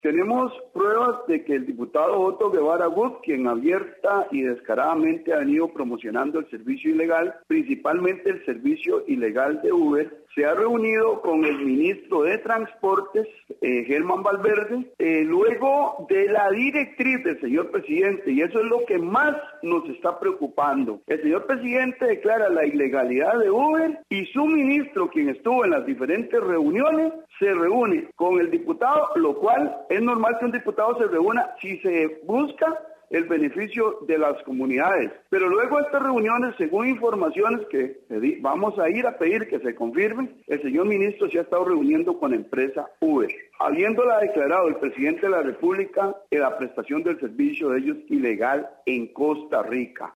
Tenemos pruebas de que el diputado Otto Guevara Gut, quien abierta y descaradamente ha venido promocionando el servicio ilegal, principalmente el servicio ilegal de Uber, se ha reunido con el ministro de Transportes, Germán Valverde, luego de la directriz del señor presidente, y eso es lo que más nos está preocupando. El señor presidente declara la ilegalidad de Uber y su ministro, quien estuvo en las diferentes reuniones, se reúne con el diputado, lo cual es normal que un diputado se reúna si se busca el beneficio de las comunidades. Pero luego de estas reuniones, según informaciones que vamos a ir a pedir que se confirmen, el señor ministro se ha estado reuniendo con la empresa Uber, habiéndola declarado el presidente de la República la prestación del servicio de ellos ilegal en Costa Rica.